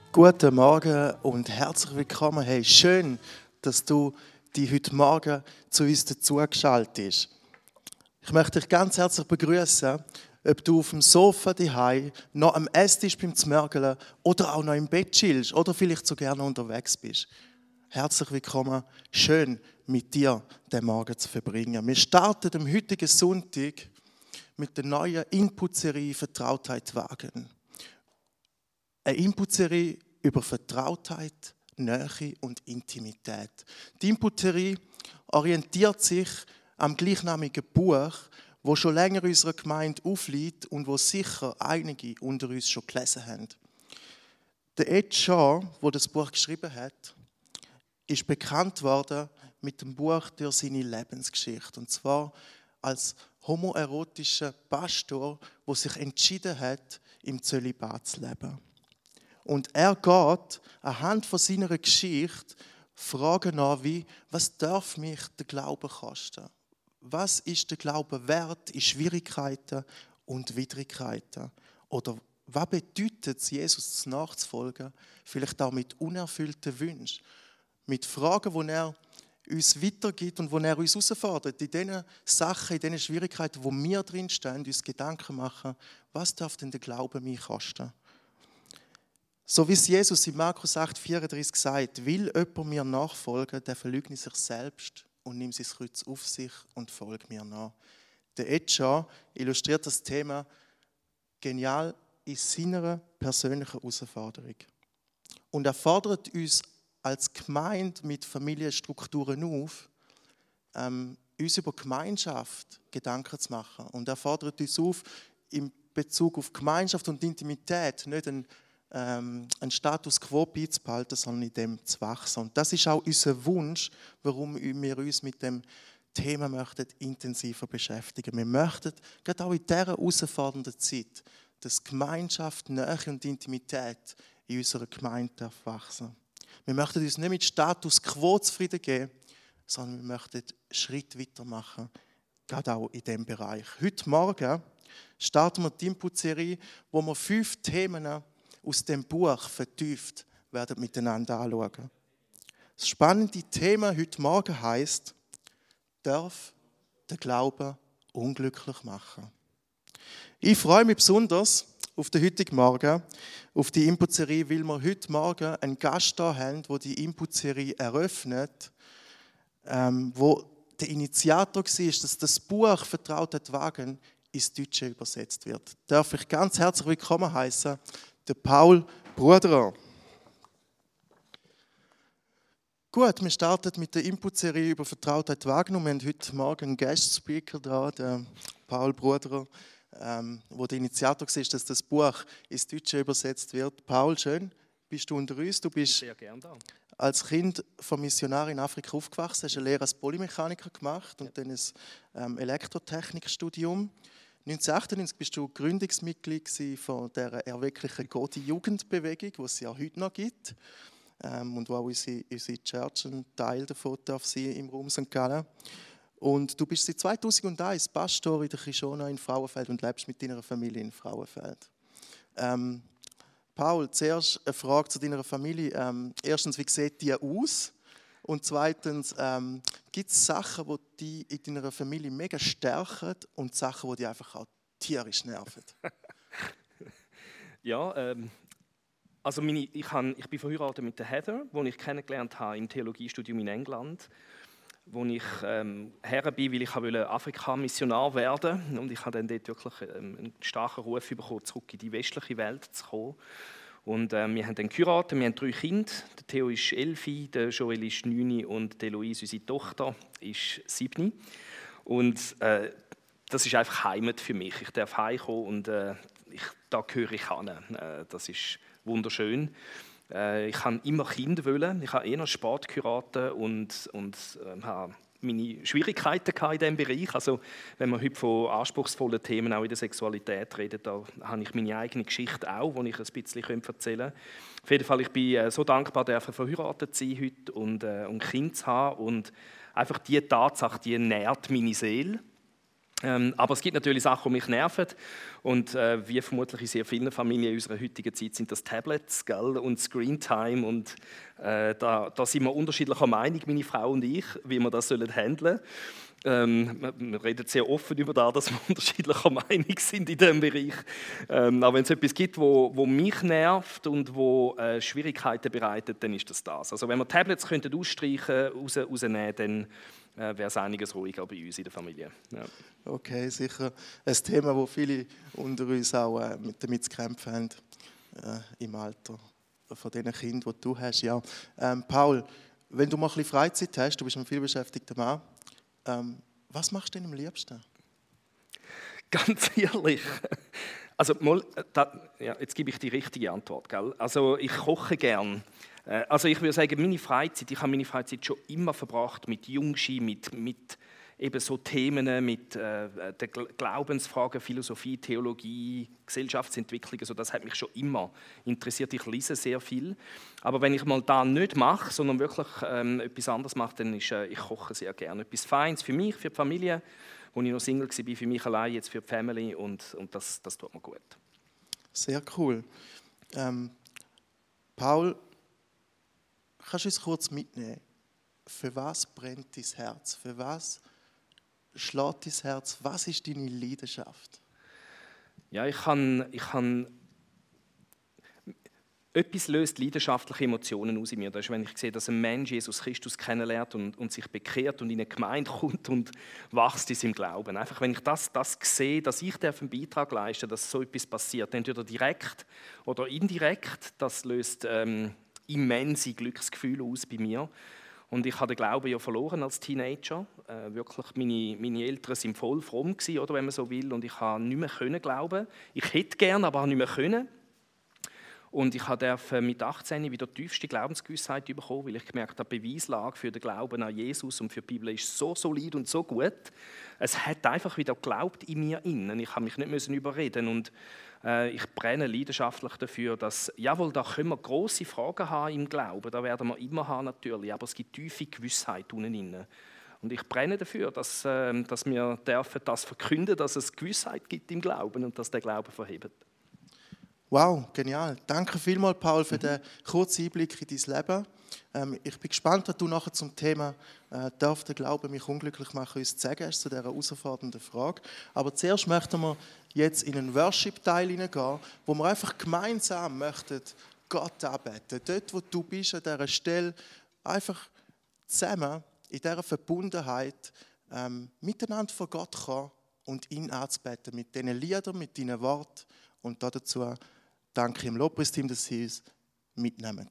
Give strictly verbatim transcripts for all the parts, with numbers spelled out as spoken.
Guten Morgen und herzlich willkommen. Hey, schön, dass du dich heute Morgen zu uns dazugeschaltet hast. Ich möchte dich ganz herzlich begrüßen, ob du auf dem Sofa daheim, noch am Esstisch beim Zmörgeln oder auch noch im Bett chillst oder vielleicht so gerne unterwegs bist. Herzlich willkommen. Schön, mit dir den Morgen zu verbringen. Wir starten am heutigen Sonntag mit der neuen Input-Serie Vertrautheit wagen. Eine Input-Serie über Vertrautheit, Nähe und Intimität. Die Input-Serie orientiert sich am gleichnamigen Buch, wo schon länger unserer Gemeinde aufliegt und wo sicher einige unter uns schon gelesen haben. Der Ed Shaw, der das Buch geschrieben hat, ist bekannt worden mit dem Buch durch seine Lebensgeschichte. Und zwar als homoerotischer Pastor, der sich entschieden hat, im Zölibat zu leben. Und er geht anhand von seiner Geschichte Fragen nach wie, was darf mich der Glaube kosten? Was ist der Glaube wert in Schwierigkeiten und Widrigkeiten? Oder was bedeutet es, Jesus nachzufolgen? Vielleicht auch mit unerfüllten Wünschen. Mit Fragen, die er uns weitergibt und wo er uns herausfordert, in diesen Sachen, in diesen Schwierigkeiten, wo wir drinstehen, uns Gedanken machen, was darf denn der Glaube mich kosten? So wie es Jesus in Markus acht vierunddreißig sagt, will jemand mir nachfolgen, der verleugne sich selbst und nimmt sein Kreuz auf sich und folgt mir nach. Der Ed Shaw illustriert das Thema genial in seiner persönlichen Herausforderung. Und er fordert uns als Gemeinde mit Familienstrukturen auf, ähm, uns über Gemeinschaft Gedanken zu machen. Und er fordert uns auf, in Bezug auf Gemeinschaft und Intimität nicht ein Ähm, einen Status quo beizubehalten, sondern in dem zu wachsen. Und das ist auch unser Wunsch, warum wir uns mit dem Thema möchten intensiver beschäftigen. Wir möchten gerade auch in dieser herausfordernden Zeit, dass Gemeinschaft, Nähe und Intimität in unserer Gemeinde wachsen. Wir möchten uns nicht mit Status quo zufrieden geben, sondern wir möchten einen Schritt weitermachen, gerade auch in diesem Bereich. Heute Morgen starten wir die Input-Serie, wo wir fünf Themen aus dem Buch vertieft werden miteinander anschauen. Das spannende Thema heute Morgen heisst, darf der Glaube unglücklich machen? Ich freue mich besonders auf den heutigen Morgen, auf die Input-Serie, weil wir heute Morgen einen Gast da haben, der die Input-Serie eröffnet, ähm, wo der Initiator war, dass das Buch Vertrautheit wagen ins Deutsche übersetzt wird. Darf ich ganz herzlich willkommen heißen, der Paul Bruderer. Gut, wir starten mit der Input-Serie über Vertrautheit wagen und wir haben heute Morgen einen Guest-Speaker da, der Paul Bruderer, ähm, wo der Initiator war, dass das Buch ins Deutsche übersetzt wird. Paul, schön, bist du unter uns. Du bist sehr gern da. Als Kind vom Missionar in Afrika aufgewachsen, hast eine Lehre als Polymechaniker gemacht und ja. dann ein ähm, Elektrotechnikstudium. neunzehnhundertachtundneunzig bist du Gründungsmitglied von der erwecklichen Godi-Jugendbewegung, die es ja heute noch gibt ähm, und wo auch unsere, unsere Church ein Teil davon darf sein im Raum Sankt Gallen. Und du bist seit zweitausendeins Pastor in der Kishona in Frauenfeld und lebst mit deiner Familie in Frauenfeld. Ähm, Paul, zuerst eine Frage zu deiner Familie. Ähm, erstens, wie sieht die aus? Und zweitens, ähm, gibt es Sachen, die dich in deiner Familie mega stärken und Sachen, die dich einfach auch tierisch nerven? Ja, ähm, also meine, ich, han, ich bin verheiratet mit der Heather, die ich kennengelernt habe im Theologiestudium in England, wo ich ähm, her bin, weil ich Afrika-Missionar werden wollte. Und ich habe dann dort wirklich ähm, einen starken Ruf bekommen, zurück in die westliche Welt zu kommen. Und äh, wir haben dann geheiratet, wir haben drei Kinder. Der Theo ist elf, der Joel ist neun und die Eloise, unsere Tochter, ist sieben. Und äh, das ist einfach Heimat für mich. Ich darf heimkommen und äh, ich, da gehöre ich hin. Äh, das ist wunderschön. Äh, ich wollte immer Kinder wollen. Ich habe eher Sport geheiratet und, und äh, habe meine Schwierigkeiten in diesem Bereich. Also, wenn wir heute von anspruchsvollen Themen auch in der Sexualität reden, da habe ich meine eigene Geschichte auch, die ich ein bisschen erzählen kann. Auf jeden Fall, ich bin so dankbar, dass ich verheiratet sein heute und äh, ein Kind zu haben. Und einfach diese Tatsache, die nährt meine Seele. Ähm, aber es gibt natürlich Sachen, die mich nerven. Und äh, wie vermutlich in sehr vielen Familien in unserer heutigen Zeit sind das Tablets, gell, und Screentime. Und äh, da, da sind wir unterschiedlicher Meinung, meine Frau und ich, wie wir das sollen handeln. Ähm, wir reden sehr offen über das, dass wir unterschiedlicher Meinung sind in diesem Bereich. Ähm, aber wenn es etwas gibt, wo, wo mich nervt und wo äh, Schwierigkeiten bereitet, dann ist das das. Also wenn wir Tablets könnten ausstreichen, raus, rausnehmen, dann äh, wäre es einiges ruhiger bei uns in der Familie. Ja. Okay, sicher ein Thema, wo viele unter uns auch äh, mit damit zu kämpfen haben, äh, im Alter von den Kindern, die du hast. Ja. Ähm, Paul, wenn du mal ein bisschen Freizeit hast, du bist ein vielbeschäftigter Mann, ähm, was machst du denn am liebsten? Ganz ehrlich, also mal, da, ja, jetzt gebe ich die richtige Antwort. Gell? Also ich koche gern. Äh, also ich würde sagen, meine Freizeit, ich habe meine Freizeit schon immer verbracht mit Jungschi, mit, mit eben so Themen, mit äh, der Glaubensfragen, Philosophie, Theologie, Gesellschaftsentwicklung. Also das hat mich schon immer interessiert. Ich lese sehr viel. Aber wenn ich mal da nicht mache, sondern wirklich ähm, etwas anderes mache, dann ist äh, ich koche sehr gerne. Etwas Feines für mich, für die Familie, wo ich noch Single war, für mich allein, jetzt für die Family und, und das, das tut mir gut. Sehr cool. Ähm, Paul, kannst du uns kurz mitnehmen? Für was brennt dein Herz? Für was schlägt dein Herz? Was ist deine Leidenschaft? Ja, ich kann, ich kann etwas löst leidenschaftliche Emotionen aus in mir. Das ist, wenn ich sehe, dass ein Mensch Jesus Christus kennenlernt und, und sich bekehrt und in eine Gemeinde kommt und wächst in seinem Glauben. Einfach, wenn ich das, das sehe, dass ich einen Beitrag leisten darf, dass so etwas passiert, entweder direkt oder indirekt, das löst ähm, immense Glücksgefühle aus bei mir. Und ich habe den Glauben ja verloren als Teenager. Äh, wirklich, meine, meine Eltern waren voll fromm gewesen, oder wenn man so will, und ich habe nicht mehr können glauben. Ich hätte gerne, aber nicht mehr können. Und ich durfte mit achtzehn wieder die tiefste Glaubensgewissheit bekommen, weil ich gemerkt habe, die Beweislage für den Glauben an Jesus und für die Bibel ist so solid und so gut. Es hat einfach wieder geglaubt in mir innen. Ich habe mich nicht müssen überreden und äh, ich brenne leidenschaftlich dafür, dass, jawohl, da können wir grosse Fragen haben im Glauben, da werden wir immer haben natürlich, aber es gibt tiefe Gewissheit unten innen. Und ich brenne dafür, dass, äh, dass wir dürfen das verkünden, dass es Gewissheit gibt im Glauben und dass der Glaube verhebt. Wow, genial. Danke vielmals, Paul, für den kurzen Einblick in dein Leben. Ähm, ich bin gespannt, was du nachher zum Thema äh, «Darf der Glaube mich unglücklich machen?» uns zu sagen hast, zu dieser herausfordernden Frage. Aber zuerst möchten wir jetzt in einen Worship-Teil hineingehen, wo wir einfach gemeinsam möchten Gott anbeten. Dort, wo du bist, an dieser Stelle, einfach zusammen in dieser Verbundenheit ähm, miteinander vor Gott kommen und ihn anzubeten. Mit diesen Liedern, mit deinen Worten. Und dazu danke im Lobpreisteam, dass sie uns mitnehmen.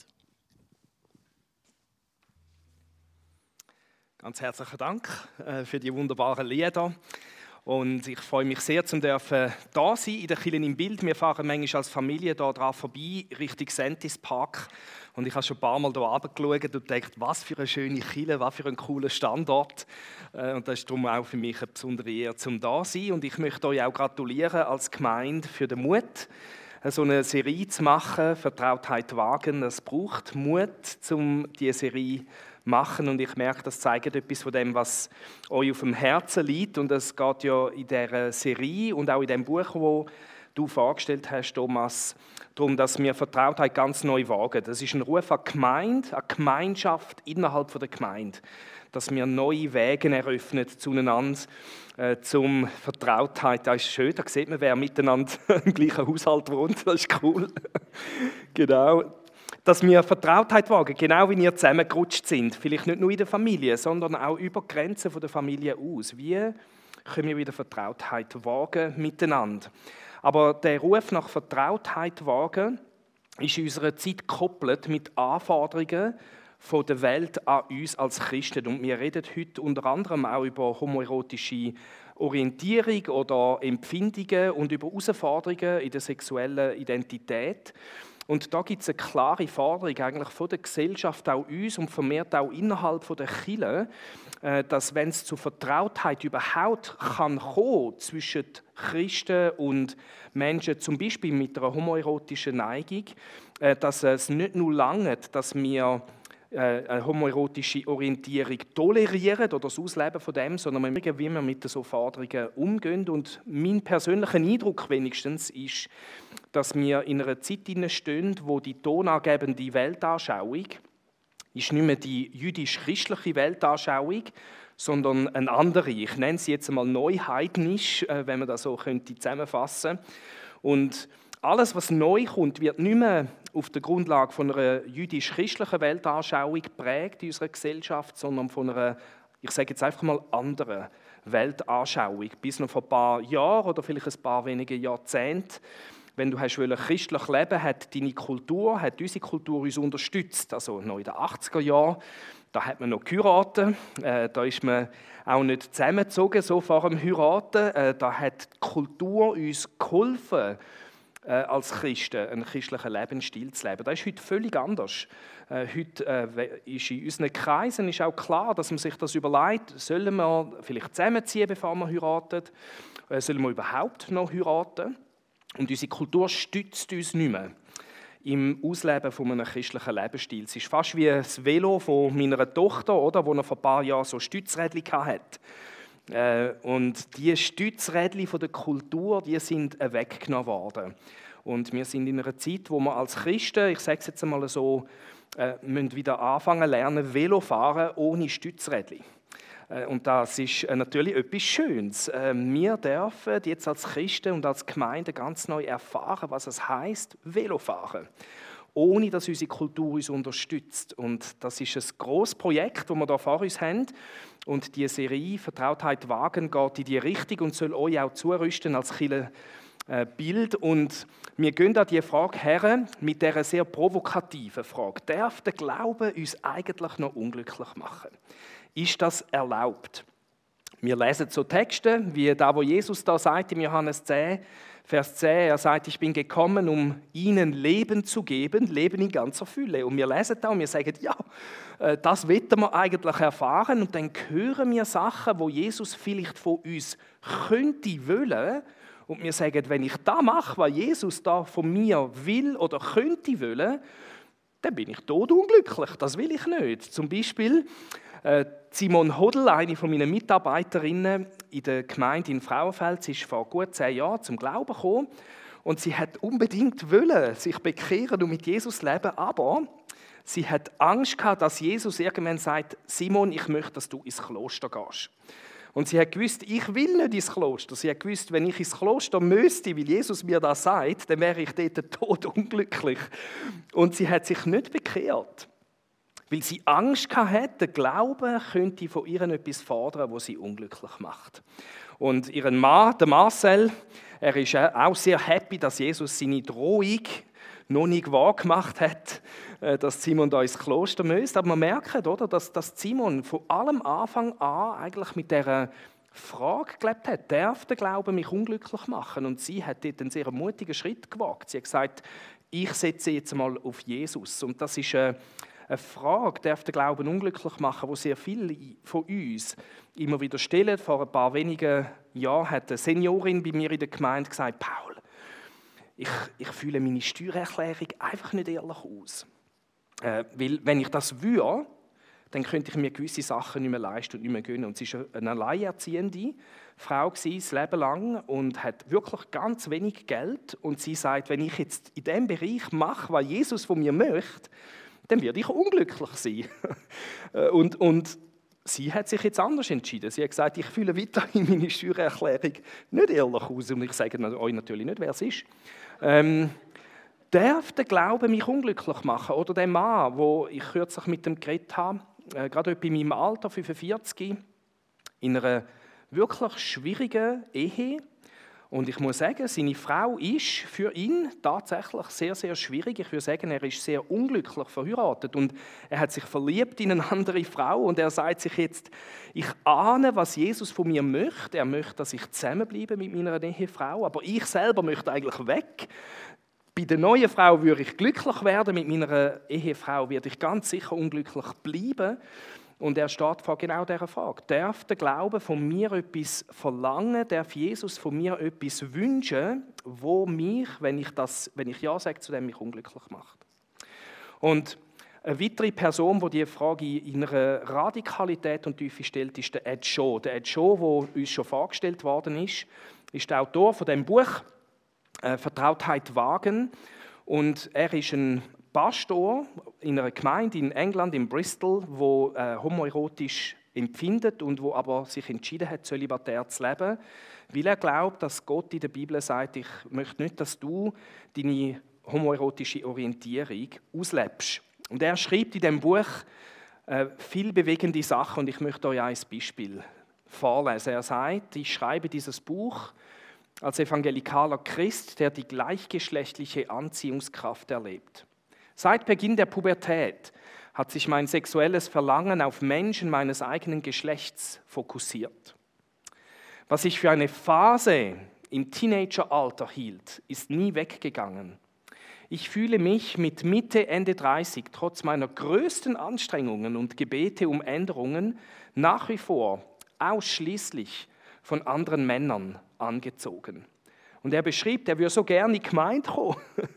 Ganz herzlichen Dank äh, für die wunderbaren Lieder. Und ich freue mich sehr, zum dürfen da sein in der Kirche im Bild. Wir fahren manchmal als Familie hier dran vorbei, Richtung Sentis Park. Und ich habe schon ein paar Mal hier runtergeschaut und gedacht, was für eine schöne Kirche, was für ein cooler Standort. Und das ist darum auch für mich eine besondere Ehre, zum da zu sein. Und ich möchte euch auch gratulieren als Gemeinde für den Mut, so eine Serie zu machen, Vertrautheit wagen. Es braucht Mut, um diese Serie zu machen. Und ich merke, das zeigt etwas von dem, was euch auf dem Herzen liegt. Und es geht ja in dieser Serie und auch in dem Buch, wo du vorgestellt hast, Thomas, darum, dass wir Vertrautheit ganz neu wagen. Das ist ein Ruf an die Gemeinde, an die Gemeinschaft innerhalb der Gemeinde, dass wir neue Wege eröffnen zueinander, äh, zum Vertrautheit. Das ist schön, da sieht man, wer miteinander im gleichen Haushalt wohnt, das ist cool. Genau. Dass wir Vertrautheit wagen, genau wie wir zusammengerutscht sind, vielleicht nicht nur in der Familie, sondern auch über die Grenzen der Familie aus. Wie können wir wieder Vertrautheit wagen miteinander? Aber der Ruf nach Vertrautheit wagen ist in unserer Zeit gekoppelt mit Anforderungen von der Welt an uns als Christen. Und wir reden heute unter anderem auch über homoerotische Orientierung oder Empfindungen und über Herausforderungen in der sexuellen Identität. Und da gibt es eine klare Forderung eigentlich von der Gesellschaft, auch uns und vermehrt auch innerhalb der Kirche, dass wenn es zu Vertrautheit überhaupt kann kommen zwischen Christen und Menschen, zum Beispiel mit einer homoerotischen Neigung, dass es nicht nur langt, dass wir eine homoerotische Orientierung tolerieren oder das Ausleben von dem, sondern wir merken, wie wir mit so Forderungen umgehen. Und mein persönlicher Eindruck wenigstens ist, dass wir in einer Zeit stehen, wo die tonangebende Weltanschauung ist nicht mehr die jüdisch-christliche Weltanschauung, sondern eine andere. Ich nenne sie jetzt einmal neuheidnisch, wenn man das so könnte zusammenfassen könnte. Und alles, was neu kommt, wird nicht mehr auf der Grundlage von einer jüdisch-christlichen Weltanschauung geprägt in unserer Gesellschaft, sondern von einer, ich sage jetzt einfach mal, anderen Weltanschauung. Bis noch vor ein paar Jahren oder vielleicht ein paar wenige Jahrzehnte, wenn du hast christlich leben, hat deine Kultur, hat unsere Kultur uns unterstützt. Also noch in den achtziger Jahren, da hat man noch geheiratet, äh, da ist man auch nicht zusammengezogen, so vor dem Heiraten. Äh, da hat die Kultur uns geholfen, äh, als Christen einen christlichen Lebensstil zu leben. Das ist heute völlig anders. Äh, heute äh, ist in unseren Kreisen ist auch klar, dass man sich das überlegt, sollen wir vielleicht zusammenziehen, bevor wir heiraten, äh, sollen wir überhaupt noch heiraten? Und unsere Kultur stützt uns nicht mehr im Ausleben von einem christlichen Lebensstil. Es ist fast wie das Velo von meiner Tochter, oder, wo noch vor ein paar Jahren so Stützrädchen hatte. Äh, und diese Stützrädchen von der Kultur, die sind weggenommen worden. Und wir sind in einer Zeit, wo wir als Christen, ich sage es jetzt einmal so, äh, müssen wieder anfangen lernen, Velo fahren ohne Stützrädchen. Und das ist natürlich etwas Schönes. Wir dürfen jetzt als Christen und als Gemeinde ganz neu erfahren, was es heisst, Velofahren, ohne dass unsere Kultur uns unterstützt. Und das ist ein grosses Projekt, das wir hier vor uns haben. Und die Serie «Vertrautheit wagen» geht in die Richtung und soll euch auch zurüsten als Kirchenbild. Und wir gehen an diese Frage her mit dieser sehr provokativen Frage. Darf der Glaube uns eigentlich noch unglücklich machen? Ist das erlaubt? Wir lesen so Texte, wie da, wo Jesus da sagt im Johannes zehn, Vers zehn, er sagt, ich bin gekommen, um ihnen Leben zu geben, Leben in ganzer Fülle. Und wir lesen da und wir sagen, ja, das wollen wir eigentlich erfahren. Und dann hören wir Sachen, wo Jesus vielleicht von uns könnte wollen. Und wir sagen, wenn ich das mache, was Jesus da von mir will oder könnte wollen, dann bin ich todunglücklich. Das will ich nicht. Zum Beispiel Simon Hodl, eine von meinen Mitarbeiterinnen in der Gemeinde in Frauenfeld, sie ist vor gut zehn Jahren zum Glauben gekommen und sie hat unbedingt wollen, sich bekehren und mit Jesus leben, aber sie hat Angst gehabt, dass Jesus irgendwann sagt, Simon, ich möchte, dass du ins Kloster gehst. Und sie hat gewusst, ich will nicht ins Kloster. Sie hat gewusst, wenn ich ins Kloster müsste, weil Jesus mir das sagt, dann wäre ich dort todunglücklich. Und sie hat sich nicht bekehrt. Weil sie Angst hatte, der Glaube könnte von ihr etwas fordern, was sie unglücklich macht. Und ihren Mann, der Marcel, er ist auch sehr happy, dass Jesus seine Drohung noch nicht wahrgemacht hat, dass Simon da ins Kloster müsste. Aber man merkt, oder, dass, dass Simon von allem Anfang an eigentlich mit dieser Frage gelebt hat, darf der Glaube mich unglücklich machen? Und sie hat dort einen sehr mutigen Schritt gewagt. Sie hat gesagt, ich setze jetzt mal auf Jesus. Und das ist eine Eine Frage, darf der Glauben unglücklich machen, die sehr viele von uns immer wieder stellen. Vor ein paar wenigen Jahren hat eine Seniorin bei mir in der Gemeinde gesagt, Paul, ich, ich fühle meine Steuererklärung einfach nicht ehrlich aus. Äh, weil wenn ich das würde, dann könnte ich mir gewisse Sachen nicht mehr leisten und nicht mehr gönnen. Und sie war eine alleinerziehende Frau das Leben lang und hat wirklich ganz wenig Geld. Und sie sagt, wenn ich jetzt in diesem Bereich mache, was Jesus von mir möchte, dann werde ich unglücklich sein. und, und sie hat sich jetzt anders entschieden. Sie hat gesagt, ich fühle weiterhin meine Steuererklärung nicht ehrlich aus. Und ich sage euch natürlich nicht, wer es ist. Ähm, darf der Glaube mich unglücklich machen? Oder der Mann, wo ich kürzlich mit dem geredet habe, äh, gerade bei meinem Alter, fünfundvierzig, in einer wirklich schwierigen Ehe. Und ich muss sagen, seine Frau ist für ihn tatsächlich sehr, sehr schwierig. Ich würde sagen, er ist sehr unglücklich verheiratet und er hat sich verliebt in eine andere Frau und er sagt sich jetzt, ich ahne, was Jesus von mir möchte. Er möchte, dass ich zusammenbleibe mit meiner Ehefrau, aber ich selber möchte eigentlich weg. Bei der neuen Frau würde ich glücklich werden, mit meiner Ehefrau werde ich ganz sicher unglücklich bleiben. Und er steht vor genau dieser Frage. Darf der Glaube von mir etwas verlangen? Darf Jesus von mir etwas wünschen, wo mich, wenn ich, das, wenn ich Ja sage, zu dem mich unglücklich macht? Und Eine weitere Person, die diese Frage in einer Radikalität und Tiefe stellt, ist der Ed Shaw. Der Ed Shaw, der uns schon vorgestellt worden ist, ist der Autor von dem Buch äh, «Vertrautheit wagen». Und er ist ein Pastor in einer Gemeinde in England, in Bristol, wo äh, homoerotisch empfindet und wo aber sich entschieden hat, zölibatär zu leben, weil er glaubt, dass Gott in der Bibel sagt, ich möchte nicht, dass du deine homoerotische Orientierung auslebst. Und er schreibt in diesem Buch äh, viel bewegende Sachen und ich möchte euch ein Beispiel vorlesen. Er sagt, ich schreibe dieses Buch als evangelikaler Christ, der die gleichgeschlechtliche Anziehungskraft erlebt. Seit Beginn der Pubertät hat sich mein sexuelles Verlangen auf Menschen meines eigenen Geschlechts fokussiert. Was ich für eine Phase im Teenageralter hielt, ist nie weggegangen. Ich fühle mich mit Mitte, Ende dreißig, trotz meiner größten Anstrengungen und Gebete um Änderungen, nach wie vor ausschließlich von anderen Männern angezogen. Und er beschrieb, er würde so gerne in die Gemeinde kommen,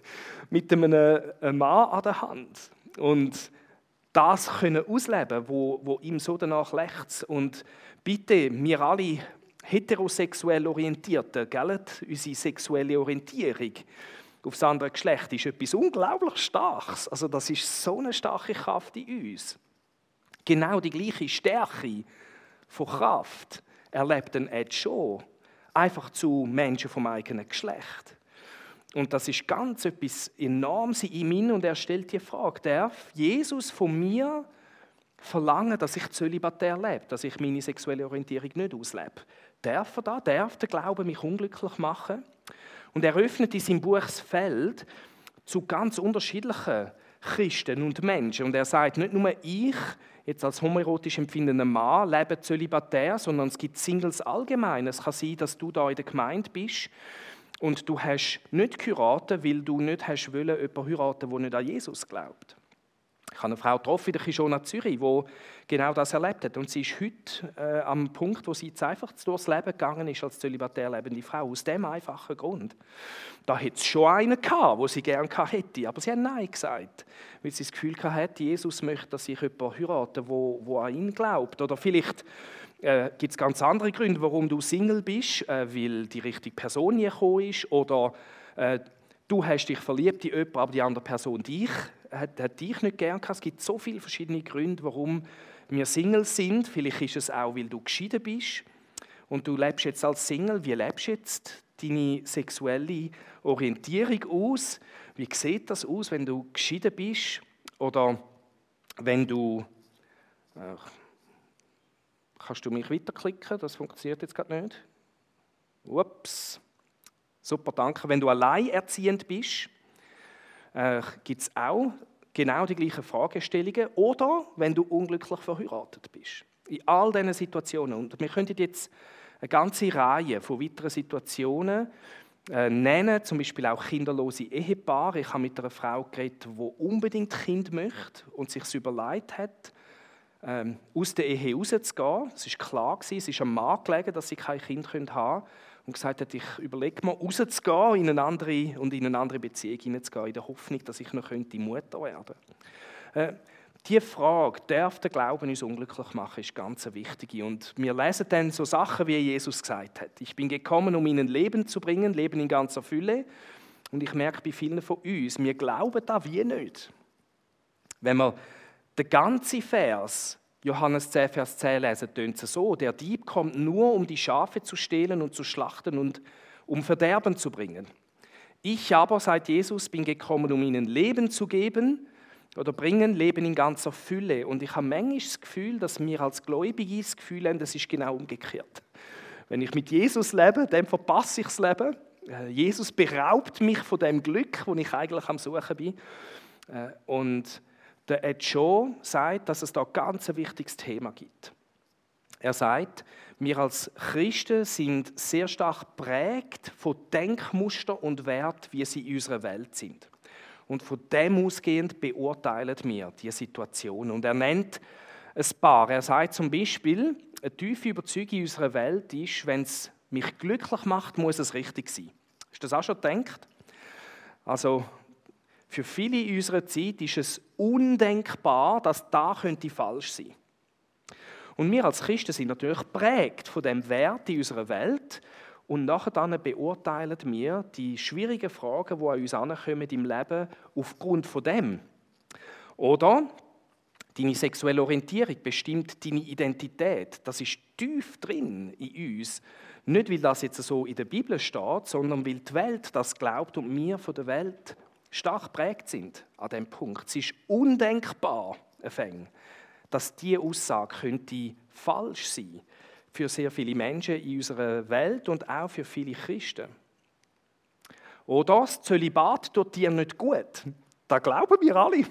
mit einem Mann an der Hand. Und das können ausleben, wo, wo ihm so danach lechzt. Und bitte, wir alle heterosexuell Orientierten, gell? Unsere sexuelle Orientierung auf das andere Geschlecht ist etwas unglaublich Starkes. Also das ist so eine starke Kraft in uns. Genau die gleiche Stärke von Kraft erlebt ein Ed Shaw einfach zu Menschen vom eigenen Geschlecht. Und das ist ganz etwas Enormes in ihm und er stellt die Frage, darf Jesus von mir verlangen, dass ich zölibatär lebe, dass ich meine sexuelle Orientierung nicht auslebe? Darf er das? Darf der Glaube mich unglücklich machen? Und er öffnet in seinem Buch das Feld zu ganz unterschiedlichen Christen und Menschen. Und er sagt, nicht nur ich, jetzt als homoerotisch empfindender Mann, lebe zölibatär, sondern es gibt Singles allgemein. Es kann sein, dass du da in der Gemeinde bist und du hast nicht geheiratet, weil du nicht hast wollen, jemanden heiraten, der nicht an Jesus glaubt. Ich habe eine Frau getroffen in der Kishona Zürich, die genau das erlebt hat. Und sie ist heute äh, am Punkt, wo sie jetzt einfach durchs Leben gegangen ist als zölibatär lebende Frau. Aus dem einfachen Grund. Da hätte es schon einen gehabt, den sie gerne gehabt hätte. Aber sie hat Nein gesagt. Weil sie das Gefühl hatte, Jesus möchte, dass ich jemanden heirate, der an ihn glaubt. Oder vielleicht äh, gibt es ganz andere Gründe, warum du Single bist. Äh, weil die richtige Person nie gekommen ist. Oder äh, du hast dich verliebt in jemanden, aber die andere Person dich. Hat, hat dich nicht gern gehabt. Es gibt so viele verschiedene Gründe, warum wir Single sind. Vielleicht ist es auch, weil du geschieden bist und du lebst jetzt als Single. Wie lebst du jetzt deine sexuelle Orientierung aus? Wie sieht das aus, wenn du geschieden bist? Oder wenn du... Äh, kannst du mich weiterklicken? Das funktioniert jetzt gerade nicht. Ups. Super, danke. Wenn du alleinerziehend bist, Äh, gibt es auch genau die gleichen Fragestellungen. Oder wenn du unglücklich verheiratet bist. In all diesen Situationen. Und wir könnten jetzt eine ganze Reihe von weiteren Situationen äh, nennen, zum Beispiel auch kinderlose Ehepaare. Ich habe mit einer Frau geredet, die unbedingt Kind möchte und sich es überlegt hat, ähm, aus der Ehe rauszugehen. Es war klar, es ist am Mann gelegen, dass sie kein Kind haben können. Und gesagt hat, ich überlege mir, rauszugehen in eine andere, und in eine andere Beziehung hineinzugehen, in der Hoffnung, dass ich noch könnte Mutter werden könnte. Äh, die Frage, darf der Glauben uns unglücklich machen, ist ganz wichtig. Und wir lesen dann so Sachen, wie Jesus gesagt hat. Ich bin gekommen, um ihnen Leben zu bringen, Leben in ganzer Fülle. Und ich merke bei vielen von uns, wir glauben da wie nicht. Wenn wir den ganzen Vers Johannes zehn, Vers zehn lesen, tönt es so: Der Dieb kommt nur, um die Schafe zu stehlen und zu schlachten und um Verderben zu bringen. Ich aber, sagt Jesus, bin gekommen, um ihnen Leben zu geben oder bringen, Leben in ganzer Fülle. Und ich habe manchmal das Gefühl, dass wir als Gläubige das Gefühl haben, das ist genau umgekehrt. Wenn ich mit Jesus lebe, dann verpasse ich das Leben. Jesus beraubt mich von dem Glück, das ich eigentlich am Suchen bin. Und der Ed Shaw sagt, dass es da ganz ein wichtiges Thema gibt. Er sagt, wir als Christen sind sehr stark geprägt von Denkmustern und Werten, wie sie in unserer Welt sind. Und von dem ausgehend beurteilen wir diese Situation. Und er nennt ein paar. Er sagt zum Beispiel, eine tiefe Überzeugung in unserer Welt ist, wenn es mich glücklich macht, muss es richtig sein. Hast du das auch schon gedacht? Also, Für viele in unserer Zeit ist es undenkbar, dass das könnte falsch sein. Und wir als Christen sind natürlich geprägt von dem Wert in unserer Welt und nachher dann beurteilen wir die schwierigen Fragen, die an uns herankommen im Leben, aufgrund von dem. Oder deine sexuelle Orientierung bestimmt deine Identität. Das ist tief drin in uns. Nicht, weil das jetzt so in der Bibel steht, sondern weil die Welt das glaubt und wir von der Welt stark geprägt sind an diesem Punkt. Es ist undenkbar, dass diese Aussage könnte falsch sein für sehr viele Menschen in unserer Welt und auch für viele Christen. Oder das Zölibat tut dir nicht gut. Das glauben wir alle.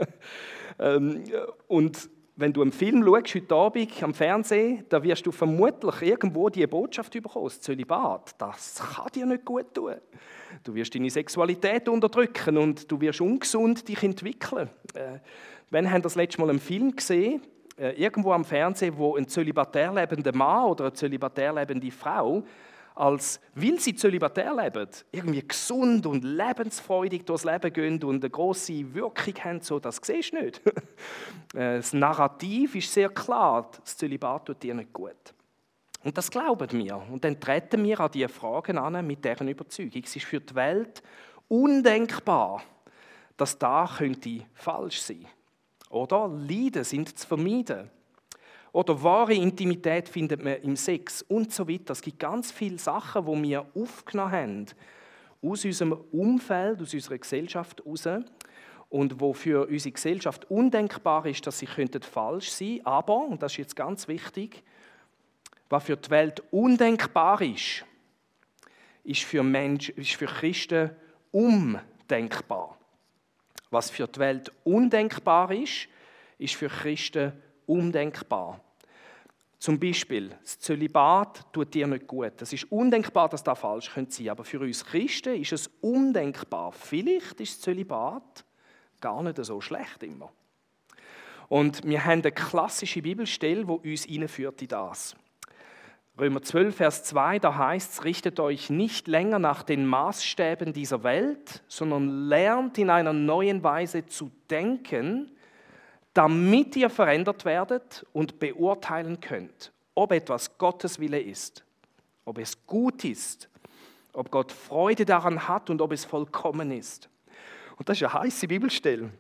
Und wenn du einen Film schaust, heute Abend am Fernsehen, dann wirst du vermutlich irgendwo die Botschaft bekommen, das Zölibat, das kann dir nicht gut tun. Du wirst deine Sexualität unterdrücken und du wirst ungesund dich entwickeln. Äh, wann haben das letzte Mal einen Film gesehen, äh, irgendwo am Fernsehen, wo ein zölibatär lebender Mann oder eine zölibatär lebende Frau, als, weil sie zölibatär leben, irgendwie gesund und lebensfreudig durchs Leben gehen und eine grosse Wirkung haben, so, das siehst du nicht. Das Narrativ ist sehr klar, das Zölibat tut dir nicht gut. Und das glauben wir. Und dann treten wir an diese Fragen an mit deren Überzeugung. Es ist für die Welt undenkbar, dass das könnte falsch sein. Oder Leiden sind zu vermeiden. Oder wahre Intimität findet man im Sex und so weiter. Es gibt ganz viele Sachen, die wir aufgenommen haben aus unserem Umfeld, aus unserer Gesellschaft heraus und wo für unsere Gesellschaft undenkbar ist, dass sie falsch sein könnten. Aber, und das ist jetzt ganz wichtig, was für die Welt undenkbar ist, ist für, Menschen, ist für Christen undenkbar. Was für die Welt undenkbar ist, ist für Christen undenkbar. Zum Beispiel, das Zölibat tut dir nicht gut. Es ist undenkbar, dass das falsch sein könnte. Aber für uns Christen ist es undenkbar. Vielleicht ist das Zölibat gar nicht so schlecht immer. Und wir haben eine klassische Bibelstelle, die uns hineinführt in das. Römer zwölf, Vers zwei, da heißt es, richtet euch nicht länger nach den Maßstäben dieser Welt, sondern lernt in einer neuen Weise zu denken, damit ihr verändert werdet und beurteilen könnt, ob etwas Gottes Wille ist, ob es gut ist, ob Gott Freude daran hat und ob es vollkommen ist. Und das ist eine heisse Bibelstelle.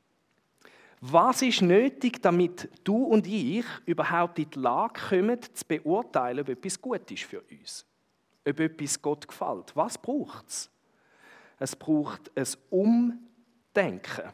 Was ist nötig, damit du und ich überhaupt in die Lage kommen, zu beurteilen, ob etwas gut ist für uns? Ob etwas Gott gefällt? Was braucht es? Es braucht ein Umdenken.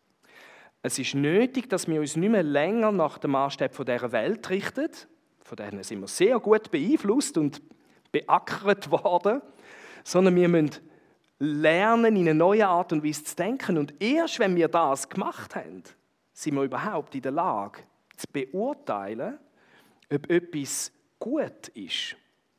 Es ist nötig, dass wir uns nicht mehr länger nach dem Maßstab dieser Welt richten. Von denen sind wir sehr gut beeinflusst und beackert worden. Sondern wir müssen lernen, in eine neue Art und Weise zu denken. Und erst wenn wir das gemacht haben, sind wir überhaupt in der Lage, zu beurteilen, ob etwas gut ist.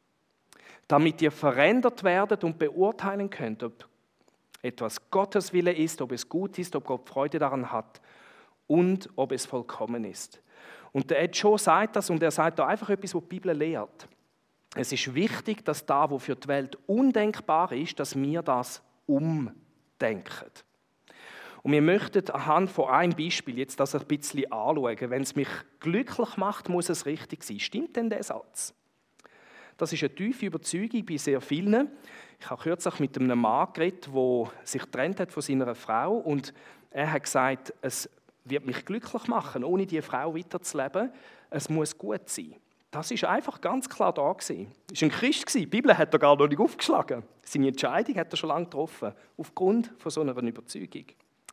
Damit ihr verändert werdet und beurteilen könnt, ob etwas Gottes Wille ist, ob es gut ist, ob Gott Freude daran hat und ob es vollkommen ist. Und der Ed Shaw sagt das und er sagt da einfach etwas, was die Bibel lehrt. Es ist wichtig, dass da, wo für die Welt undenkbar ist, dass wir das umdenken. Und wir möchten anhand von einem Beispiel jetzt das ein bisschen anschauen. Wenn es mich glücklich macht, muss es richtig sein. Stimmt denn der Satz? Das ist eine tiefe Überzeugung bei sehr vielen. Ich habe kürzlich mit einem Mann geredet, der sich getrennt hat von seiner Frau und er hat gesagt, es wird mich glücklich machen, ohne diese Frau weiterzuleben. Es muss gut sein. Das ist einfach ganz klar da gewesen. Er war ein Christ, die Bibel hat er gar noch nicht aufgeschlagen. Seine Entscheidung hat er schon lange getroffen, aufgrund von so einer Überzeugung.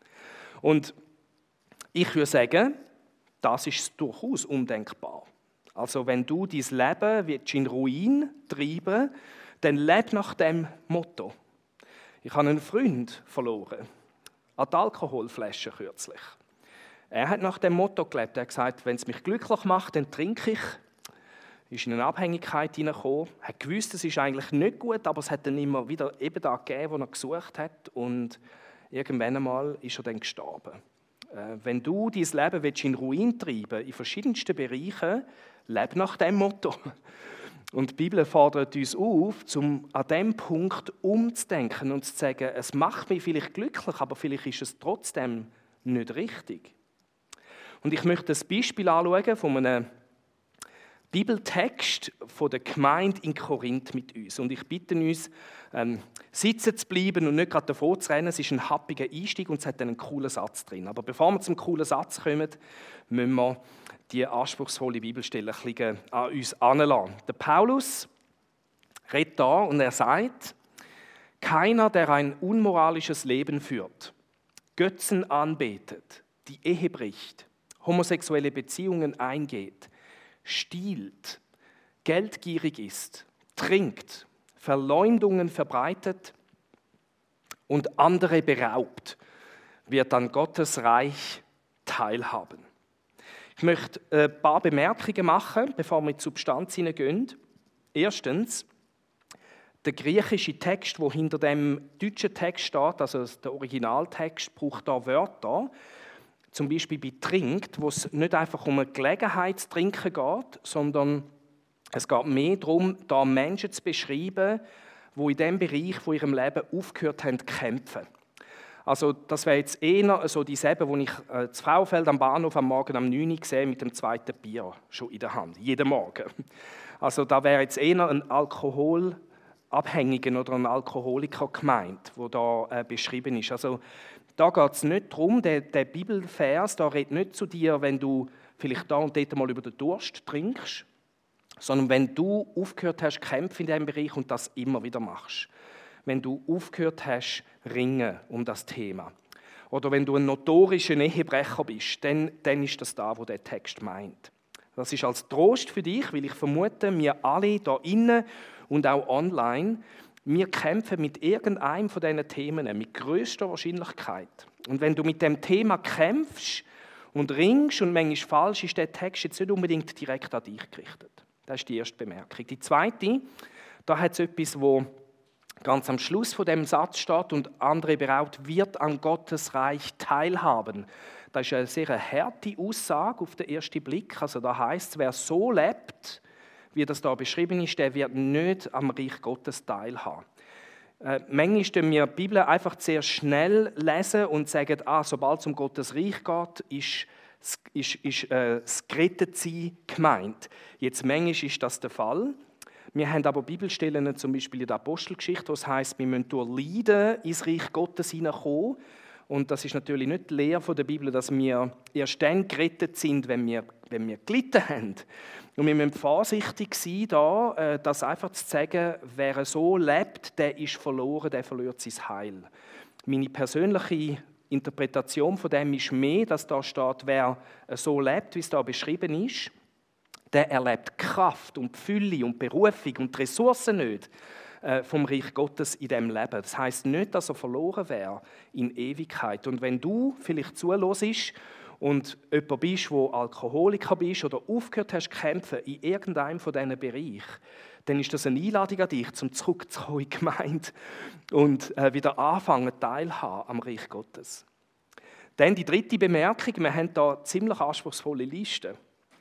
Und ich würde sagen, das ist durchaus undenkbar. Also wenn du dein Leben in Ruin treiben willst, dann lebe nach dem Motto. Ich habe einen Freund verloren, an die Alkoholflasche kürzlich. Er hat nach dem Motto gelebt. Er hat gesagt, wenn es mich glücklich macht, dann trinke ich. Er ist in eine Abhängigkeit hineingekommen. Er hat gewusst, es ist eigentlich nicht gut, aber es hat dann immer wieder eben da gegeben, wo er gesucht hat. Und irgendwann einmal ist er dann gestorben. Äh, wenn du dein Leben in Ruin treiben willst, in verschiedensten Bereichen, lebe nach dem Motto. Und die Bibel fordert uns auf, um an diesem Punkt umzudenken und zu sagen, es macht mich vielleicht glücklich, aber vielleicht ist es trotzdem nicht richtig. Und ich möchte ein Beispiel anschauen von einem Bibeltext von der Gemeinde in Korinth mit uns. Und ich bitte uns, ähm, sitzen zu bleiben und nicht gerade davor zu rennen. Es ist ein happiger Einstieg und es hat einen coolen Satz drin. Aber bevor wir zum coolen Satz kommen, müssen wir die anspruchsvolle Bibelstelle ein bisschen an uns heranlassen. Der Paulus redet da und er sagt, keiner, der ein unmoralisches Leben führt, Götzen anbetet, die Ehe bricht, homosexuelle Beziehungen eingeht, stiehlt, geldgierig ist, trinkt, Verleumdungen verbreitet und andere beraubt, wird an Gottes Reich teilhaben. Ich möchte ein paar Bemerkungen machen, bevor wir in die Substanz hineingehen. Erstens, der griechische Text, der hinter dem deutschen Text steht, also der Originaltext, braucht da Wörter, zum Beispiel bei trinkt, wo es nicht einfach um eine Gelegenheit zu trinken geht, sondern es geht mehr darum, da Menschen zu beschreiben, die in dem Bereich von ihrem Leben aufgehört haben zu kämpfen. Also das wäre jetzt eher so dieselbe, wo ich äh, das Frauenfeld am Bahnhof am Morgen um neun Uhr sehe mit dem zweiten Bier schon in der Hand, jeden Morgen. Also da wäre jetzt eher ein Alkoholabhängiger oder ein Alkoholiker gemeint, wo da äh, beschrieben ist. Also da geht es nicht darum, der, der Bibelvers, da redet nicht zu dir, wenn du vielleicht da und dort mal über den Durst trinkst, sondern wenn du aufgehört hast, kämpfen in diesem Bereich und das immer wieder machst. Wenn du aufgehört hast, ringen um das Thema. Oder wenn du ein notorischer Ehebrecher bist, dann, dann ist das da, wo der Text meint. Das ist als Trost für dich, weil ich vermute, wir alle da innen und auch online, wir kämpfen mit irgendeinem von diesen Themen mit grösster Wahrscheinlichkeit. Und wenn du mit dem Thema kämpfst und ringst und manchmal falsch, ist der Text jetzt nicht unbedingt direkt an dich gerichtet. Das ist die erste Bemerkung. Die zweite, da hat es etwas, wo ganz am Schluss von dem Satz steht und andere beraubt, wird an Gottes Reich teilhaben. Das ist eine sehr harte Aussage auf den ersten Blick. Also da heisst es, wer so lebt, wie das da beschrieben ist, der wird nicht am Reich Gottes teilhaben. Äh, manchmal lesen wir die Bibel einfach sehr schnell lesen und sagen, ah, sobald es um Gottes Reich geht, ist ist, ist äh, das Gerettetsein gemeint. Jetzt manchmal ist das der Fall. Wir haben aber Bibelstellen, zum Beispiel in der Apostelgeschichte, wo es heisst, wir müssen durch Leiden ins Reich Gottes hineinkommen. Und das ist natürlich nicht die Lehre der Bibel, dass wir erst dann gerettet sind, wenn wir, wenn wir gelitten haben. Und wir müssen vorsichtig sein, da, das einfach zu sagen, wer so lebt, der ist verloren, der verliert sein Heil. Meine persönliche Interpretation von dem ist mehr, dass da steht, wer so lebt, wie es da beschrieben ist, der erlebt Kraft und Fülle und Berufung und Ressourcen nicht äh, vom Reich Gottes in diesem Leben. Das heisst nicht, dass er verloren wäre in Ewigkeit. Und wenn du vielleicht zuhörst und jemand bist, der Alkoholiker bist oder aufgehört hast zu kämpfen in irgendeinem von diesen Bereichen, dann ist das eine Einladung an dich, zum zurückzukommen in die Gemeinde und äh, wieder anfangen, teilhaben am Reich Gottes. Dann die dritte Bemerkung, wir haben da eine ziemlich anspruchsvolle Liste.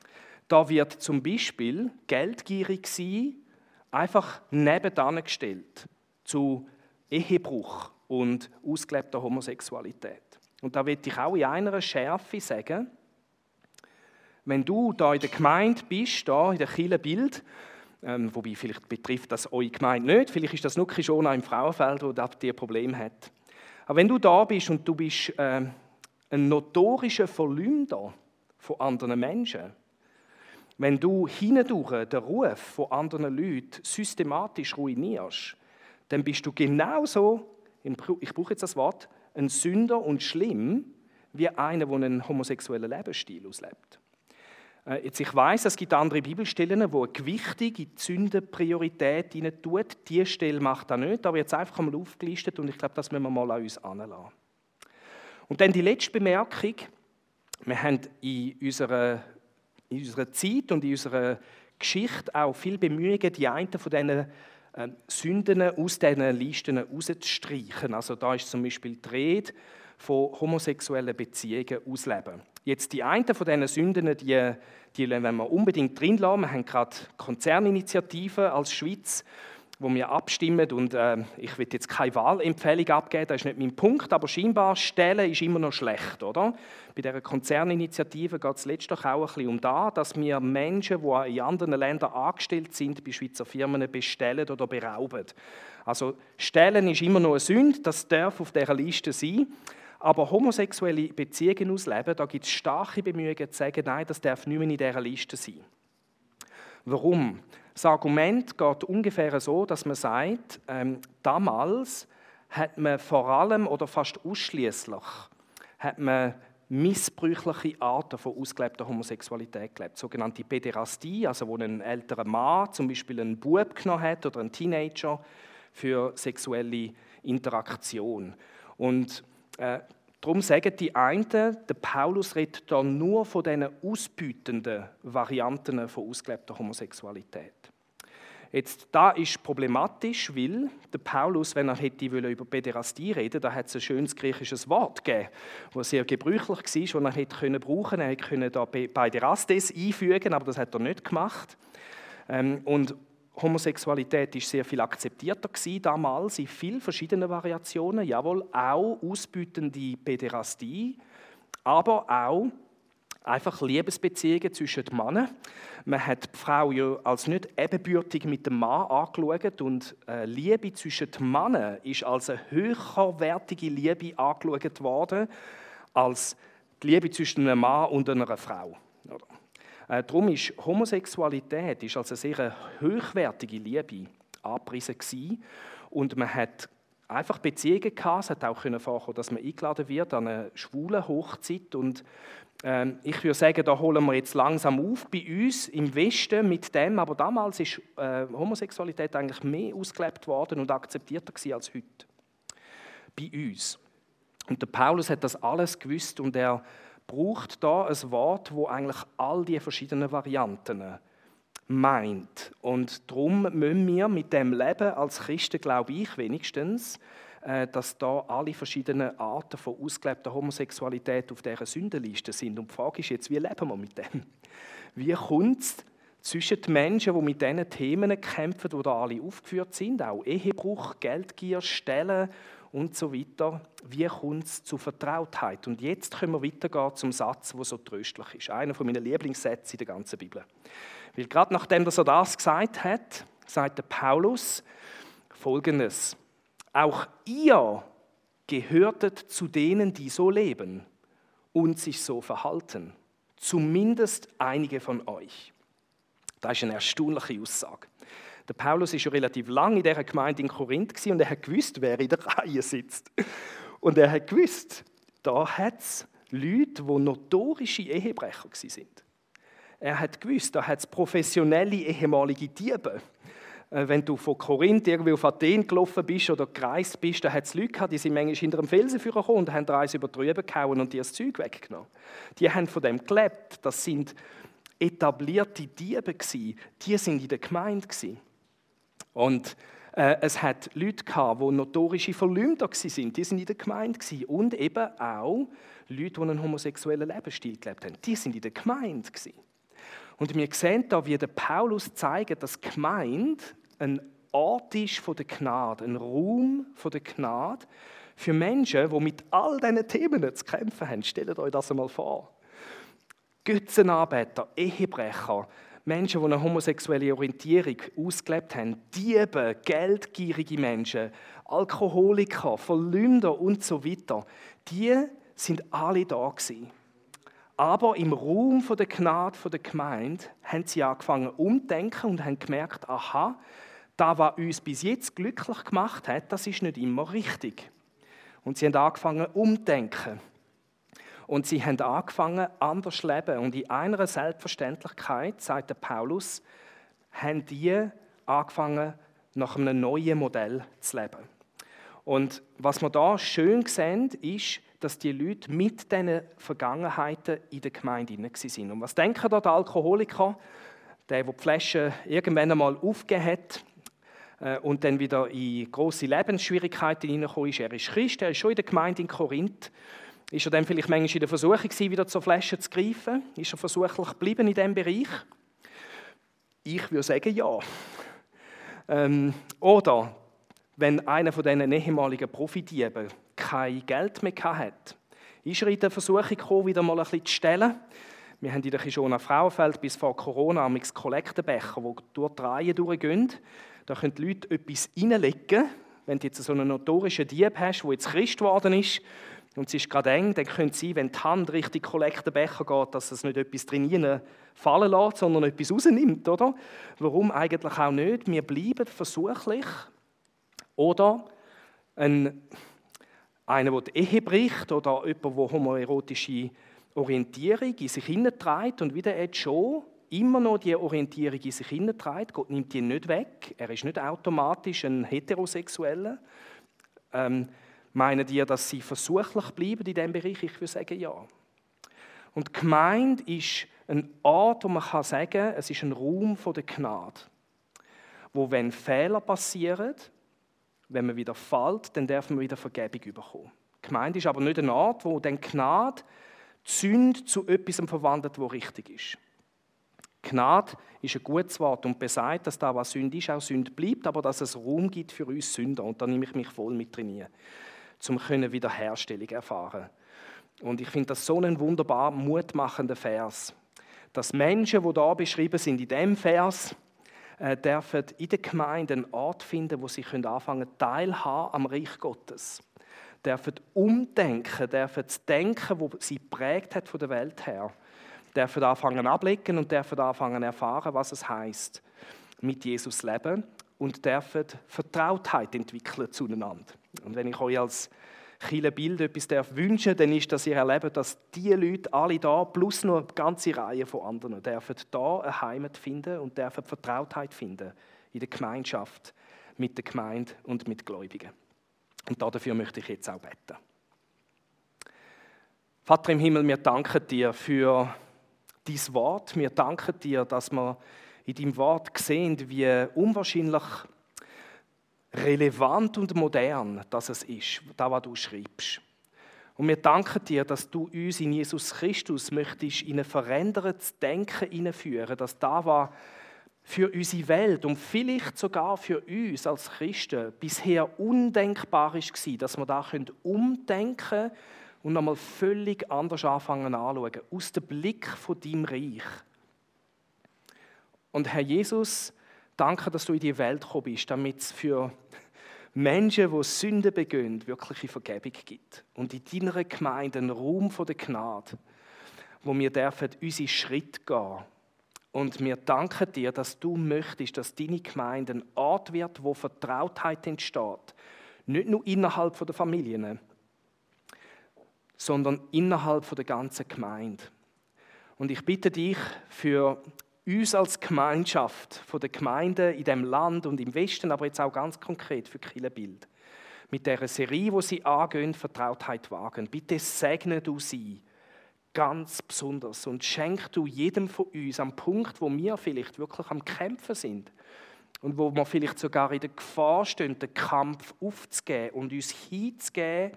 Da wird zum Beispiel geldgierig sein, einfach nebenan gestellt zu Ehebruch und ausgelebter Homosexualität. Und da will ich auch in einer Schärfe sagen, wenn du da in der Gemeinde bist, da in der Kirchenbild, ähm, wobei vielleicht betrifft das eure Gemeinde nicht, vielleicht ist das nur Kishona im Frauenfeld, wo das dir Problem hat. Aber wenn du da bist und du bist äh, ein notorischer Verleumder von anderen Menschen, wenn du hindurch den Ruf von anderen Leuten systematisch ruinierst, dann bist du genauso, ich brauche jetzt das Wort, ein Sünder und schlimm, wie einer, der einen homosexuellen Lebensstil auslebt. Jetzt, ich weiss, es gibt andere Bibelstellen, wo eine gewichtige Sündenpriorität rein tut. Diese Stelle macht das nicht, aber jetzt einfach einmal aufgelistet und ich glaube, das müssen wir mal an uns heranlassen. Und dann die letzte Bemerkung. Wir haben in unserer, in unserer Zeit und in unserer Geschichte auch viel Bemühungen, die einen von diesen äh, Sünden aus diesen Listen herauszustreichen. Also da ist zum Beispiel die Rede von homosexuellen Beziehungen ausleben. Jetzt die eine von diesen Sünden, die, die wollen wir unbedingt drin lassen. Wir haben gerade Konzerninitiativen als Schweiz, wo wir abstimmen, und äh, ich will jetzt keine Wahlempfehlung abgeben, das ist nicht mein Punkt, aber scheinbar Stellen ist immer noch schlecht, oder? Bei dieser Konzerninitiative geht es letztlich auch ein bisschen um das, dass wir Menschen, die in anderen Ländern angestellt sind, bei Schweizer Firmen bestellen oder berauben. Also Stellen ist immer noch eine Sünde, das darf auf dieser Liste sein, aber homosexuelle Beziehungen ausleben, da gibt es starke Bemühungen zu sagen, nein, das darf nicht mehr in dieser Liste sein. Warum? Das Argument geht ungefähr so, dass man sagt, ähm, damals hat man vor allem oder fast ausschließlich hat man missbräuchliche Arten von ausgelebter Homosexualität gelebt, sogenannte Päderastie, also wo ein älterer Mann zum Beispiel einen Bub genommen hat oder einen Teenager für sexuelle Interaktion. Und äh, darum sagen die einen, der Paulus redet da nur von diesen ausbeutenden Varianten von ausgelebter Homosexualität. Jetzt, da ist problematisch, weil der Paulus, wenn er hätte über Päderastie reden, da hat es ein schönes griechisches Wort gegeben, das sehr gebräuchlich war, das er hätte können brauchen. Er hätte da Päderastes einfügen, aber das hat er nicht gemacht. Und Homosexualität war sehr viel akzeptierter gewesen, damals in vielen verschiedenen Variationen, jawohl, auch ausbeutende Päderastie, aber auch einfach Liebesbeziehungen zwischen den Männern. Man hat die Frau ja als nicht ebenbürtig mit dem Mann angeschaut und äh, Liebe zwischen den Männern ist als eine höherwertige Liebe angeschaut worden als die Liebe zwischen einem Mann und einer Frau. Äh, darum ist Homosexualität ist als eine sehr hochwertige Liebe angepriesen gewesen. Und man hat einfach Beziehungen gehabt. Es hat auch vorkommen, dass man eingeladen wird an eine schwule Hochzeit. Und ähm, ich würde sagen, da holen wir jetzt langsam auf bei uns im Westen mit dem. Aber damals ist äh, Homosexualität eigentlich mehr ausgelebt worden und akzeptierter gewesen als heute bei uns. Und der Paulus hat das alles gewusst und er braucht da ein Wort, wo eigentlich all die verschiedenen Varianten meint. Und darum müssen wir mit dem Leben als Christen, glaube ich wenigstens, dass da alle verschiedenen Arten von ausgelebter Homosexualität auf dieser Sündenliste sind. Und die Frage ist jetzt, wie leben wir mit dem? Wie kommt es zwischen den Menschen, die mit diesen Themen kämpfen, die da alle aufgeführt sind, auch Ehebruch, Geldgier, Stellen und so weiter, wie kommt es zu Vertrautheit? Und jetzt können wir weitergehen zum Satz, der so tröstlich ist. Einer meiner Lieblingssätze in der ganzen Bibel. Weil gerade nachdem er das gesagt hat, sagt der Paulus Folgendes: Auch ihr gehörtet zu denen, die so leben und sich so verhalten. Zumindest einige von euch. Das ist eine erstaunliche Aussage. Der Paulus war schon relativ lange in dieser Gemeinde in Korinth und er hat gewusst, wer in der Reihe sitzt. Und er hat gewusst, da hat es Leute, die notorische Ehebrecher waren. Er hat gewusst, da hat es professionelle ehemalige Diebe. Wenn du von Korinth irgendwie auf Athen gelaufen bist oder gereist bist, da hat es Leute gehabt, die sind manchmal hinter einem Felsen gekommen und haben eins über die Rübe gehauen und die das Zeug weggenommen. Die haben von dem gelebt. Das sind etablierte Diebe gewesen. Die sind in der Gemeinde gewesen. Und äh, es hat Leute gehabt, die notorische Verleumder waren. Die sind in der Gemeinde gewesen. Und eben auch Leute, die einen homosexuellen Lebensstil gelebt haben. Die sind in der Gemeinde gewesen. Und wir sehen da, wie der Paulus zeigt, dass die Gemeinde ein Ort ist von der Gnade, ein Raum von der Gnade für Menschen, die mit all diesen Themen zu kämpfen haben. Stellt euch das einmal vor. Götzenanbeter, Ehebrecher, Menschen, die eine homosexuelle Orientierung ausgelebt haben, Diebe, geldgierige Menschen, Alkoholiker, Verleumder und so weiter, die sind alle da gewesen. Aber im Raum der Gnade der Gemeinde haben sie angefangen umzudenken und haben gemerkt, aha, das, was uns bis jetzt glücklich gemacht hat, das ist nicht immer richtig. Und sie haben angefangen umzudenken. Und sie haben angefangen, anders zu leben. Und in einer Selbstverständlichkeit, sagt der Paulus, haben die angefangen, nach einem neuen Modell zu leben. Und was wir da schön sehen, ist, dass die Leute mit diesen Vergangenheiten in der Gemeinde waren. Und was denken da der Alkoholiker, der, der die Flasche irgendwann einmal aufgegeben hat? und dann wieder in grosse Lebensschwierigkeiten hineingekommen ist. Er ist Christ, er ist schon in der Gemeinde in Korinth. Ist er dann vielleicht manchmal in der Versuchung gewesen, wieder zur Flasche zu greifen? Ist er versuchlich geblieben in diesem Bereich? Ich würde sagen, ja. Ähm, oder wenn einer von diesen ehemaligen Profidieben kein Geld mehr hatte, ist er in der Versuchung gekommen, wieder mal ein bisschen zu stellen. Wir haben in der Kishona Frauenfeld bis vor Corona am Kollektenbecher, die durch die Reihe durchgehen. Da können die Leute etwas reinlegen. Wenn du jetzt so einen notorischen Dieb hast, der jetzt Christ geworden ist, und es ist gerade eng, dann könnte es sein, wenn die Hand Richtung Kollektenbecher geht, dass es nicht etwas drin fallen lässt, sondern etwas rausnimmt, oder? Warum eigentlich auch nicht? Wir bleiben versuchlich. Oder ein, einer, der die Ehe bricht, oder jemand, der homoerotische Orientierung in sich hineinträgt und wieder jetzt schon immer noch die Orientierung in sich hineinträgt. Gott nimmt die nicht weg. Er ist nicht automatisch ein Heterosexueller. Ähm, meinen die, dass sie versuchlich bleiben in diesem Bereich? Ich würde sagen, ja. Und die Gemeinde ist ein Ort, wo man kann sagen kann, es ist ein Raum der Gnade. Wo, wenn Fehler passieren, wenn man wieder fällt, dann darf man wieder Vergebung bekommen. Die Gemeinde ist aber nicht ein Ort, wo dann Gnade die Sünde zu etwas verwandelt, was richtig ist. Gnade ist ein gutes Wort und besagt, dass da, was Sünde ist, auch Sünde bleibt, aber dass es Raum gibt für uns Sünder. Und da nehme ich mich voll mit drin, um Wiederherstellung zu erfahren. Und ich finde das so einen wunderbar mutmachenden Vers, dass Menschen, die da beschrieben sind, in diesem Vers, äh, dürfen in der Gemeinde einen Ort finden, wo sie anfangen können, teilhaben am Reich Gottes. Dürfen umdenken, dürfen das Denken, das sie geprägt hat von der Welt her, dürfen anfangen ablegen und dürfen anfangen erfahren, was es heisst, mit Jesus leben und dürfen Vertrautheit entwickeln zueinander. Und wenn ich euch als Kirchenbild etwas darf wünschen, dann ist, dass ihr erlebt, dass diese Leute alle da, plus noch eine ganze Reihe von anderen, dürfen da eine Heimat finden und dürfen Vertrautheit finden in der Gemeinschaft, mit der Gemeinde und mit Gläubigen. Und dafür möchte ich jetzt auch beten. Vater im Himmel, wir danken dir für dein Wort. Wir danken dir, dass wir in deinem Wort sehen, wie unwahrscheinlich relevant und modern das es ist, das, was du schreibst. Und wir danken dir, dass du uns in Jesus Christus möchtest in ein verändertes Denken hineinführen, dass das, was für unsere Welt und vielleicht sogar für uns als Christen bisher undenkbar war, dass wir da umdenken können und nochmal völlig anders anfangen anzuschauen, aus dem Blick von deinem Reich. Und Herr Jesus, danke, dass du in die Welt gekommen bist, damit es für Menschen, die Sünden begehen, wirkliche Vergebung gibt. Und in deiner Gemeinde einen Raum der Gnade, wo wir dürfen unsere Schritte gehen. Und wir danken dir, dass du möchtest, dass deine Gemeinde ein Ort wird, wo Vertrautheit entsteht. Nicht nur innerhalb der Familien, sondern innerhalb der ganzen Gemeinde. Und ich bitte dich für uns als Gemeinschaft, von der Gemeinde in diesem Land und im Westen, aber jetzt auch ganz konkret für Kirchenbild, mit dieser Serie, wo sie angehen, Vertrautheit wagen. Bitte segne du sie ganz besonders und schenk du jedem von uns am Punkt, wo wir vielleicht wirklich am Kämpfen sind und wo wir vielleicht sogar in der Gefahr stehen, den Kampf aufzugeben und uns hinzugeben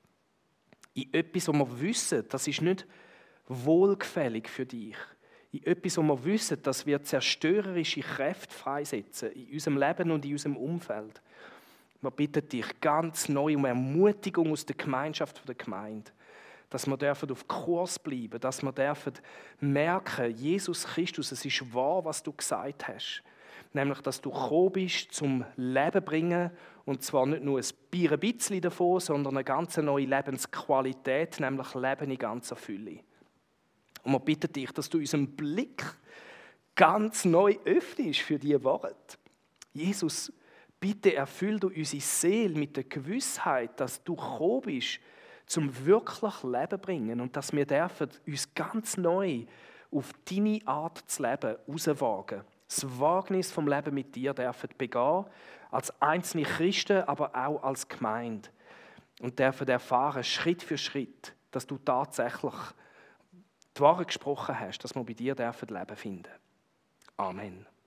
in etwas, wo wir wissen, das ist nicht wohlgefällig für dich. In etwas, wo wir wissen, dass wir zerstörerische Kräfte freisetzen in unserem Leben und in unserem Umfeld. Wir bitten dich ganz neu um Ermutigung aus der Gemeinschaft der Gemeinde, dass wir dürfen auf Kurs bleiben, dass wir dürfen merken, Jesus Christus, es ist wahr, was du gesagt hast. Nämlich, dass du gekommen bist, zum Leben bringen, und zwar nicht nur ein bisschen davon, sondern eine ganz neue Lebensqualität, nämlich Leben in ganzer Fülle. Und wir bitten dich, dass du unseren Blick ganz neu öffnest für diese Worte. Jesus, bitte erfüll du unsere Seele mit der Gewissheit, dass du gekommen bist, zum wirklich Leben zu bringen und dass wir dürfen uns ganz neu auf deine Art zu leben rauswagen. Das Wagnis vom Leben mit dir dürfen begehen, als einzelne Christen, aber auch als Gemeinde. Und dürfen erfahren, Schritt für Schritt, dass du tatsächlich die Wahrheit gesprochen hast, dass wir bei dir dürfen Leben finden. Amen.